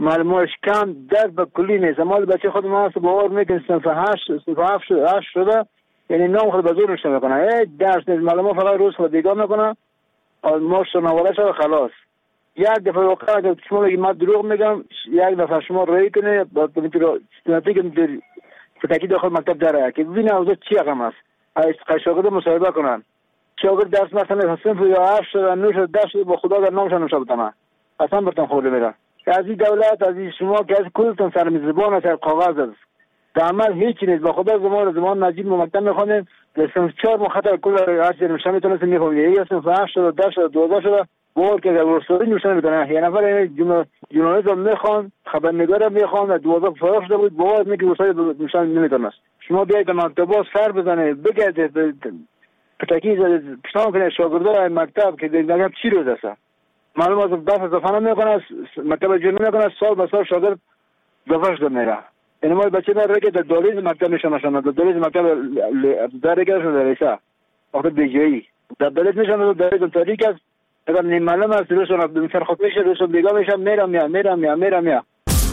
معلوماتش کم درس به کلی نیست. مال بچه خود ما باور میکنه صنف 8 شده، یعنی نام خود بزرگ نشته میکنه، درس نیست، معلومات فقط روز خود دیگاه میکنه و ماش نواره شده خلاص. یک دفعه واقعا که شما بگید من دروغ میگم، یک دفعه شما رای کنه با سنتی که فتاکی داخل مکتب داره که ببینه اوضاع چی رقم است، شاگرد مصاحبه کنن، شاگرد درس مثلا صنف یا 8 شده 9 شده 10 شده با خدا در نامشان نوشته بتونه اصلا برتون خورده میره. از این دولت، از این شما که از کلتون سر زبان است، کاغذ است، در عمل هیچی نیست. با خدا زمان نجیب مکتب میخوانیم در صنف 4 مخاطر کل هر چیز نوشته میتونست میخونیم، یا صنف 8 شده 10 شده 12 شده باور که در ورسوری نوشته میتونه. یه نفر جورنالیسم میخوان، خبرنگار میخوان، 12 فرار شده بود باور میگه ورسوری نوشته نمیتونست. شما بیاید به مکتبا سر بزنید، بگردید پتاکی پشتان کنید شاگردای مکتب که دیگه چی روز است. معلوم است دفعه دفعه نمیکنه، مکتب جور نمیکنه، سال به سال شاگرد دفعه شده میره. این ما بچه ما رگه در دالیز مکتب نشان نشان در دالیز مکتب در رگه شده ریسا وقت بیجایی در دالیز نشان در دالیز تاریک است. اگر نیم معلوم است روشون بسر خود میشه، روشون دیگه میشه، میرم.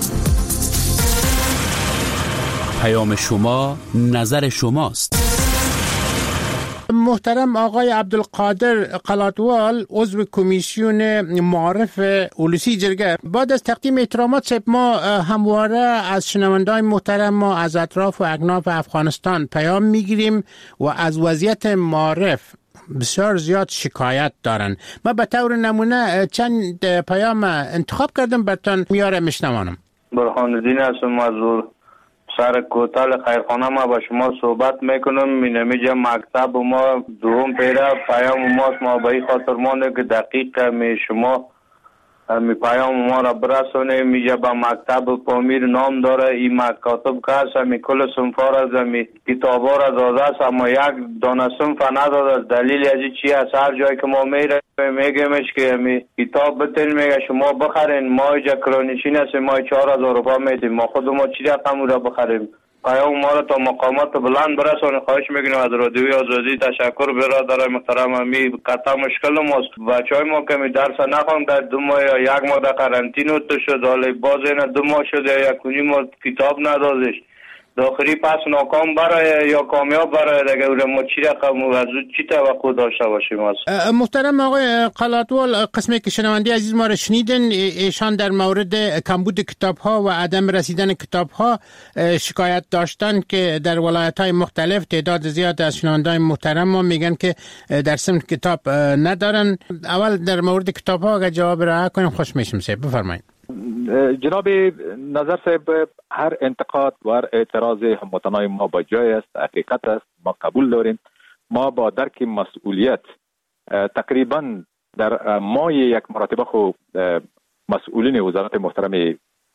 پیام شما نظر شماست. محترم آقای عبدالقادر قلاتوال، عضو کمیسیون معارف اولوسی جرگه، بعد از تقدیم احترامات صاحب، ما همواره از شنوندگان محترم ما از اطراف و اکناف افغانستان پیام میگیریم و از وضعیت معارف بسیار زیاد شکایت دارن. ما به طور نمونه چند پیام انتخاب کردم براتون میاره میشنوانم. برهان الدین هستم از سر کوتل خیرخانه. ما با شما صحبت میکنم. مینمیجا مکتب ما دوم پیره پیام ماست. ما به این خاطر مانده که دقیق می شما می پیام ما را برسونه. میجا با مکتب پامیر نام داره، این مکاتب که هست می کل صنفا را می کتابا را داده است، اما یک دانه صنف نداده. دلیل از چی است؟ هر جایی که ما میره میگیمش که می کتاب بتین، میگه شما بخرین، ما اینجا کرانشین هستیم، ما 4000 روپا میدیم، ما خود ما چی رقم را بخریم؟ پیام ما را تا مقامات بلند برسونه. خواهش میکنیم از رادیوی آزادی. تشکر برادر محترم. می قطعا مشکل ماست. بچهای ما که می درس نخوان در 2 ماه یا 1 ماه در قرنطینه شد، حالا باز اینا 2 ماه شده یا 1.5 ماه کتاب ندادش. داخلی پس ناکام برای یا کامیاب برای دیگه ما چی رقم از چی توقع داشته باشیم؟ محترم آقای قلاتوال، قسمی که شنونده عزیز ما را شنیدن، ایشان در مورد کمبود کتاب ها و عدم رسیدن کتاب ها شکایت داشتن که در ولایت های مختلف تعداد زیاد از شنونده محترم ما میگن که در صنف کتاب ندارن. اول در مورد کتاب ها اگر جواب راه کنیم خوش میشم. صاحب بفرمایید. جناب نظر صاحب، هر انتقاد و هر اعتراض هموطنای ما با جای است، حقیقت است، ما قبول داریم. ما با درک مسئولیت تقریبا در ماه 1 مرتبه خود مسئولین وزارت محترم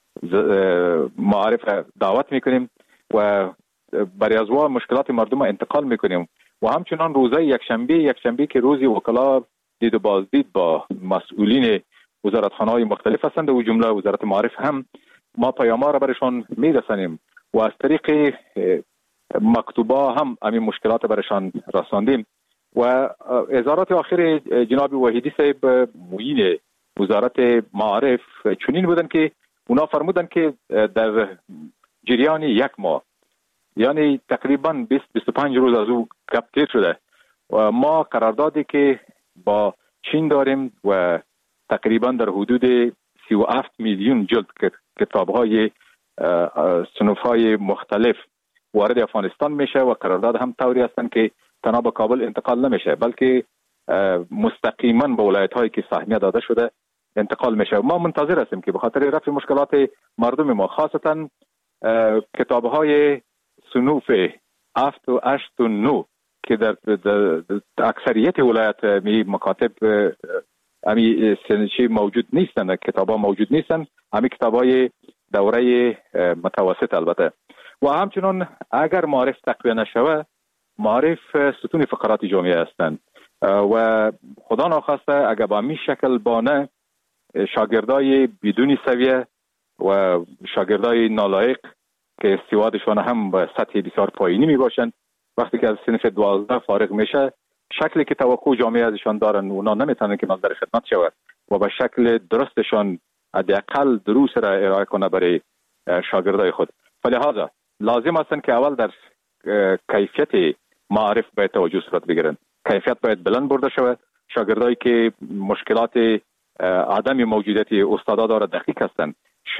معارف دعوت میکنیم و برای از مشکلات مردم انتقال میکنیم و همچنان روزهای یکشنبه که روزی وکلا دید و بازدید با مسئولین وزارتخانه‌های مختلف هستند و جمله وزارت معارف هم ما پیام‌ها را برشان میرسانیم و از طریق مکتوبا هم همین مشکلات برشان رساندیم. و اظهارات آخر جناب وحیدی صاحب معین وزارت معارف چنین بودن که اونا فرمودن که در جریان 1 ماه، یعنی تقریبا 20-25 روز از او گپ شده و ما قراردادی که با چین داریم و تقریبا در حدود 37 میلیون جلد کتاب‌های صنف‌های مختلف وارد افغانستان میشه و قرارداد هم طوری هستند که تنها به کابل انتقال نمیشه بلکه مستقیما به ولایت‌هایی که سهمیه داده شده انتقال میشه. ما منتظر هستیم که به خاطر رفع مشکلات مردم ما، خاصتا کتاب‌های صنوف 7 و 8 و 9 که در اکثریت ولایت مکاتب همی سنچی موجود نیستن، کتابا موجود نیستن، همی کتابای دوره متوسط البته. و همچنان اگر معارف تقویه نشوه، معارف ستون فقرات جامعه هستند و خدا ناخواسته اگر با همین شکل بانه شاگردای بدون سویه و شاگردای نالایق که استعدادشان هم به سطح بسیار پایینی می باشند، وقتی که از صنف 12 فارغ میشه، شکلی که توقع جامعه ازشان دارن اونا نمیتونن که مصدر خدمت شود و به شکل درستشان حداقل دروس را ارائه کنه برای شاگردای خود. فلهذا لازم است که اول در کیفیت معرف باید توجه صورت بگیرن. کیفیت باید بلند برده شود. شاگردایی که مشکلات عدم موجودیت استادا داره دقیق هستند.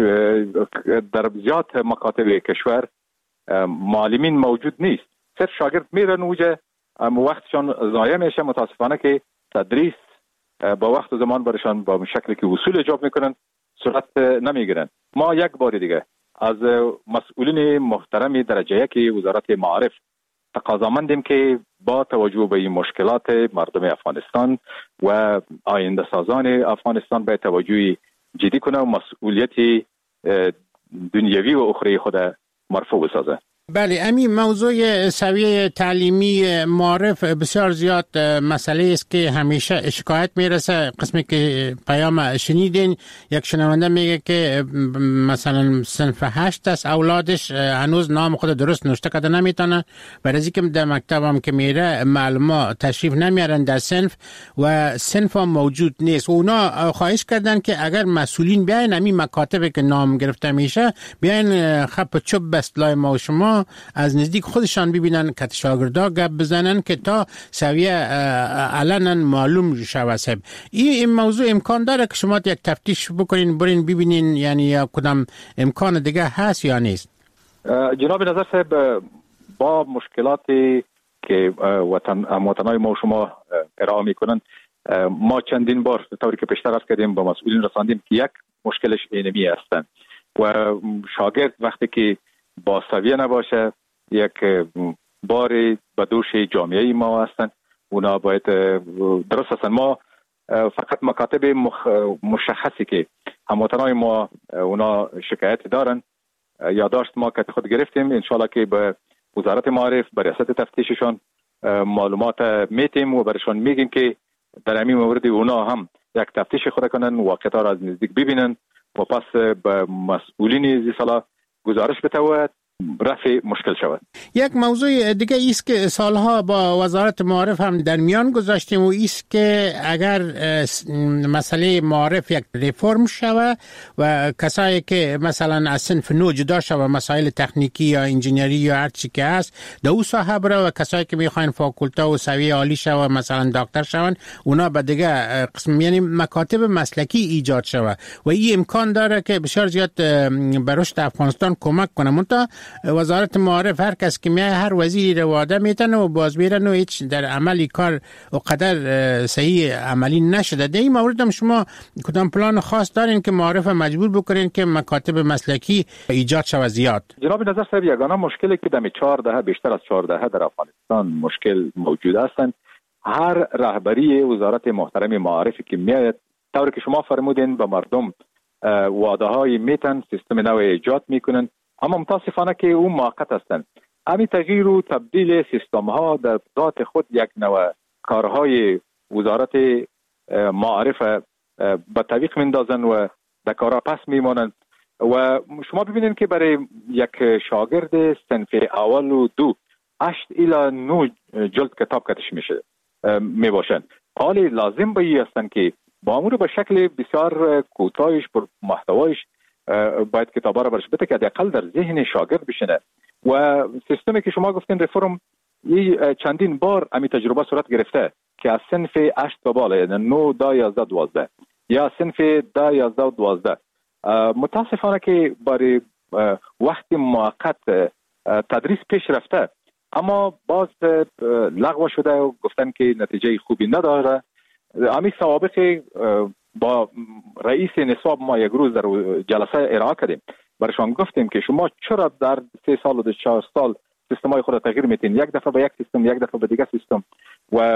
در زیاد مکاتب کشور معلمین موجود نیست. صرف شاگرد میرن اوجه وقتشان ضایع میشه. متاسفانه که تدریس با وقت و زمان برشان با شکلی که اصول اجاب میکنن صورت نمیگیرن. ما یک بار دیگه از مسئولین محترم درجه یک وزارت معارف تقاضامندیم که با توجه به این مشکلات مردم افغانستان و آینده سازان افغانستان به توجه جدی کنه و مسئولیت دنیوی و اخروی خود مرفوع بسازه. بله، همین موضوع سویه تعلیمی معارف بسیار زیاد مسئله است که همیشه شکایت میرسه. قسمی که پیام شنیدین، یک شنونده میگه که مثلا صنف 8 است، اولادش هنوز نام خود درست نوشته کرده نمیتونه، برای اینکه در مکتب هم که میره معلما تشریف نمیارن در صنف و صنف هم موجود نیست. اونا خواهش کردن که اگر مسئولین بیاین همین مکاتبی که نام گرفته میشه بیاین خپ چوب بستلای ما و شما از نزدیک خودشان ببینن که شاگردا گپ بزنن که تا سویه علنا معلوم شود. این موضوع امکان داره که شما یک تفتیش بکنین، برین ببینین یعنی یا کدام امکان دیگه هست یا نیست؟ جناب نظر صاحب، با مشکلاتی که وطنای ما و شما ارائه میکنن ما چندین بار طوری که پیشتر عرض کردیم با مسئولین رساندیم که یک مشکلش اینمی هستند و شاگرد وقتی که با سویه نباشه یک باری به دوش جامعه ما هستند. اونا باید درست هستند. ما فقط مکاتب مشخصی که هموطنای ما اونا شکایت دارن یادداشت ما که خود گرفتیم، انشالله که به وزارت معارف به ریاست تفتیششان معلومات میتیم و برشان میگیم که در همین مورد اونا هم یک تفتیش خود کنن، واقعیت را از نزدیک ببینن و پس به مسئولین زی صلاح گزارش بتوید رفع مشکل شود. یک موضوع دیگه ایست که سالها با وزارت معارف هم در میان گذاشتیم و ایست که اگر مسئله معارف یک ریفرم شود و کسایی که مثلا از صنف 9 جدا شود، مسائل تکنیکی یا انجینری یا هر چی که هست در اون ساحه بره و کسایی که میخواین فاکولته و سویه عالی شود مثلا دکتر شون، اونا به دیگه قسم یعنی مکاتب مسلکی ایجاد شود و این امکان داره که بسیار زیاد به رشد افغانستان کمک کنه. منتها وزارت معارف هر کس که میای هر وزیری رو وعده میتنه و باز میرن و هیچ در عملی کار و قدر صحیح عملی نشده. در این مورد هم شما کدام پلان خاص دارین که معارف مجبور بکنین که مکاتب مسلکی ایجاد شود زیاد؟ جناب نظر صاحب، یگانه مشکلی که در 4 دهه بیشتر از 4 دهه در افغانستان مشکل موجود هستند، هر رهبری وزارت محترم معارفی که میاد طوری که شما فرمودین به مردم وعده های میتن، سیستم نو ایجاد میکنن، اما متاسفانه که اون موقت هستند. همین تغییر و تبدیل سیستم ها در ذات خود یک نوع کارهای وزارت معارف به تعویق میندازن و در کارها پس میمانند و شما ببینید که برای یک شاگرد صنف اول و 2 8 الی 9 جلد کتاب کتش می باشند. حالی لازم به هستند که با امور به شکل بسیار کوتاهش پر محتوایش باید کتابا را برش بده که حداقل در ذهن شاگرد بشینه و سیستمی که شما گفتین ریفرم چندین بار امی تجربه صورت گرفته که از صنف 8 به بالا یعنی 9 10 11 12 یا صنف 10 11 12 متاسفانه که برای وقت موقت تدریس پیش رفته اما باز لغو شده و گفتن که نتیجه خوبی نداره. امی سوابق با رئیس نصاب ما یک روز در جلسه ارائه کردیم، برشان گفتیم که شما چرا در 3 سال و 4 سال سیستم های خود تغییر میتین، یک دفعه به یک سیستم، یک دفعه به دیگه سیستم و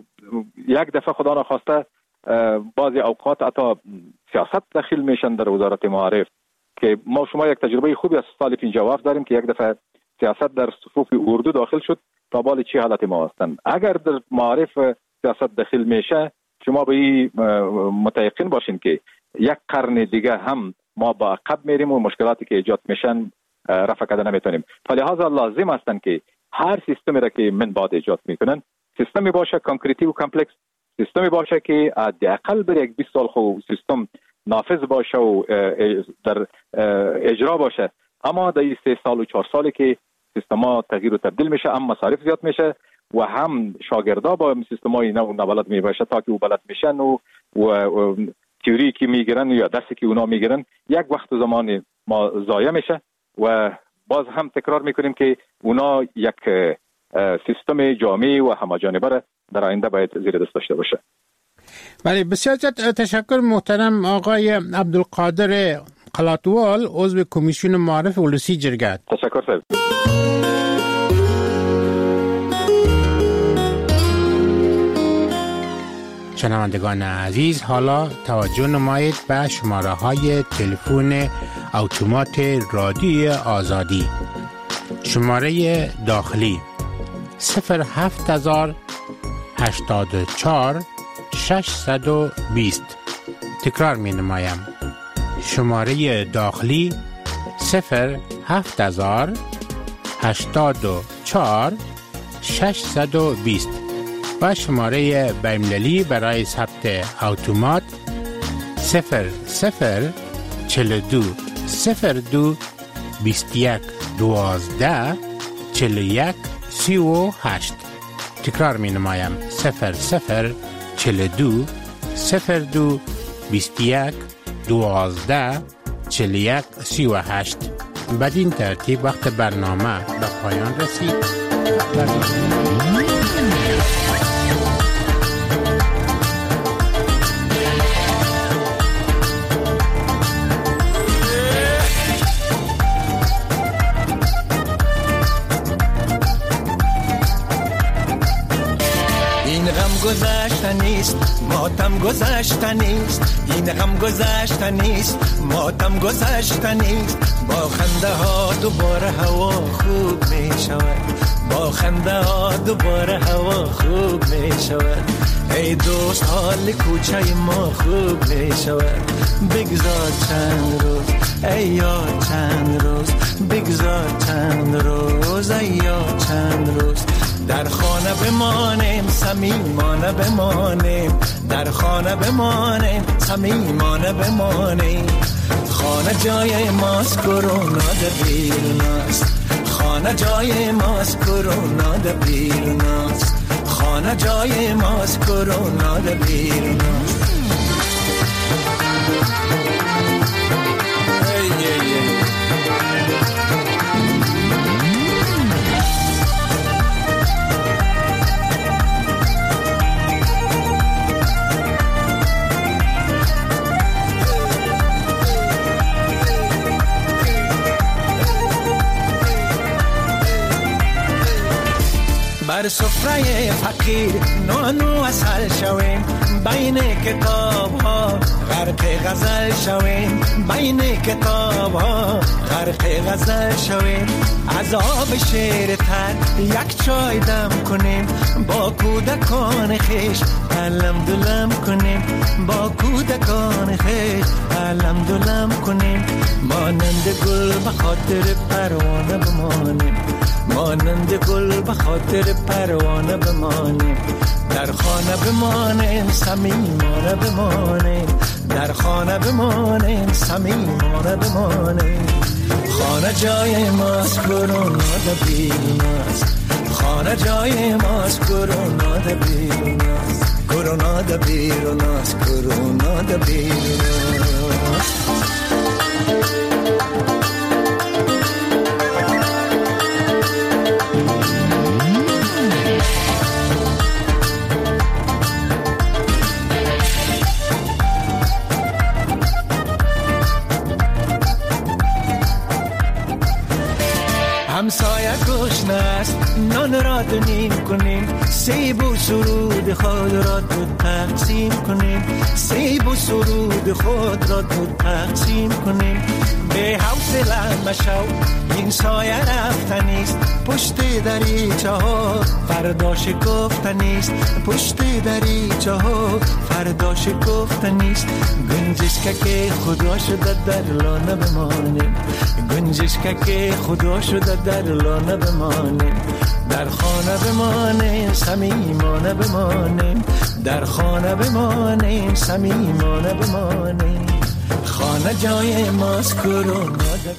یک دفعه خدا نخواسته بعضی اوقات حتی سیاست داخل میشن در وزارت معارف که ما شما یک تجربه خوبی از سال 57 داریم که یک دفعه سیاست در صفوف اردو داخل شد تا بال چی حالت ما هستند. اگر در معارف سیاست داخل میشه شما به این متيقن باشین که یک قرن دیگه هم ما با عقب میریم و مشکلاتی که ایجاد میشن رفع کردن نمیتونیم. فلهذا لازم هستن که هر سیستمی را که من بعد ایجاد میکنن سیستمی باشه کانکریتی و کامپلکس، سیستمی باشه که حداقل بر یک 20 سال خو سیستم نافذ باشه و در اجرا باشه. اما در این 3 سال و 4 سالی که سیستما تغییر و تبدیل میشه، هم مصارف زیاد میشه و هم شاگردا با سیستمای نو نبلد میباشه تا که او بلد میشن و تئوری که میگیرن یا درسی که اونا میگیرن یک وقت و زمان ما ضایع میشه و باز هم تکرار میکنیم که اونا یک سیستم جامع و همه‌جانبه در آینده باید زیر دست داشته باشه. بله، بسیار تشکر محترم آقای عبدالقادر قلاتوال، عضو کمیسیون معارف ولسی جرگه. تشکر صاحب. شنوندگان عزیز، حالا توجه نمایید به شماره های تلفن اتومات رادیوی آزادی. شماره داخلی 07084 620. تکرار می نمایم. شماره داخلی 07084 620 و شماره بین‌المللی برای ثبت اتومات 0042 02 21 12 41 38. تکرار می نمایم. 0042 02 21 12 41 38. بدین ترتیب وقت برنامه به پایان رسید. گذشته نیست، ماتم گذشته نیست. این غم گذشته نیست، ماتم گذشته نیست. با خنده ها دوباره هوا خوب می شود. با خنده ها دوباره هوا خوب می شود. ای دوست حال کوچه ما خوب می شود. بگذار چند روز، ای یار چند روز. بگذار چند روز، ای یار چند روز. در خانه بمانیم، صمیمانه بمانیم. در خانه بمانیم، صمیمانه بمانیم. خانه جای ماست، کرونا در بیروناست. خانه جای ماست، کرونا در بیروناست. خانه جای ماست، کرونا در بیروناست. بر سفره فقیر نانو اصل شویم. بین کتاب ها غرق غزل شویم. بین کتاب ها غرق غزل شویم. از آب شیر تر یک چای دم کنیم. با کودکان خیش علم دلم کنیم. با کودکان خیش علم دلم کنیم. مانند گل به خاطر پروانه بمانیم. مانند گل به خاطر پروانه بمانیم. در خانه بمانیم، صمیمانه بمانیم. در خانه بمانیم، صمیمانه بمانیم. خانه جای ماست، کرونا در بیروناست. خانه جای ماست، کرونا در بیروناست. کرونا در بیروناست. کرونا در بیروناست. همسایه گشنه است، نان را دونیم کنیم. سیب و سرود خود را دو تقسیم کنیم. سیب و سرود خود را دو تقسیم کنیم. به حوصله مشو، این سایه رفتنیست. پشت دریچه ها فردا شکفتنیست. پشت دریچه ها فردا شکفتنیست. گنجشک که خدا شده در لانه بمانیم. گنجشک که خدا شده در لانه بمانیم. در خانه بمانیم، صمیمانه بمانیم. در خانه بمانیم، صمیمانه بمانیم. خانه جای ماست کرونا